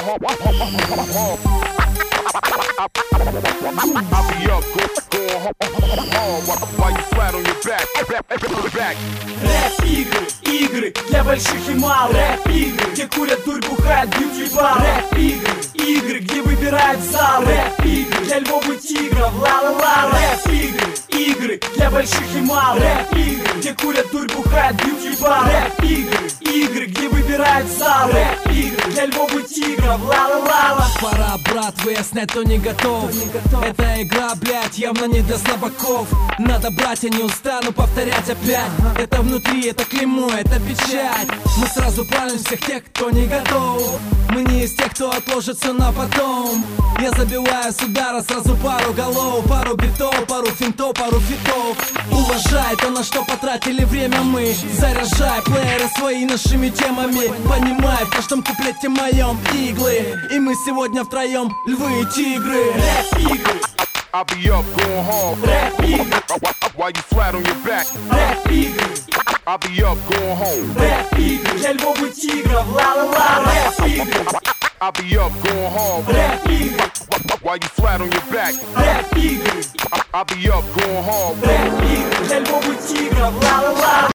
be up, going hard while you flat on your back. Рэп-игры, игры для больших и малых. Рэп-игры, где курят, дурь, бухают, бьют-ебал. Рэп-игры, игры, где выбирают зал. Рэп-игры для львов и тигров, ла-ла-ла. Рэп-игры, игры для больших и малых. Рэп-игры, где курят, дурь, бухают, бьют-ебал. Рэп-игры, игры, где выбирают зал. Рэп-игры для львов и тигров, ла-ла-ла. Пора, брат, выяснять, кто не готов. Эта игра, блядь, явно не для слабаков. Надо брать, я не устану повторять опять. Это внутри, это клеймо, это печать. Мы сразу палим всех тех, кто не готов. Мы не из тех, кто отложится на потом. Я забиваю с удара сразу пару голов, пару битов, пару финтов, пару фитов. Уважай то, на что потратили время мы. Заряжай плееры свои нашими темами. Понимай, в каждом куплете моем иглы. И мы сегодня втроем львы и тигры. Рэп-игры, I'll be up, going hard рэп-игры, while you flat on your back. рэп-игры, I'll be up, going home. рэп-игры для львов и тигров, ла-ла-ла. Рэп-игры, I'll be up, going hard рэп-игры, while you flat on your back. рэп-игры, I'll be up, going hard рэп-игры для львов и тигров, ла-ла-ла.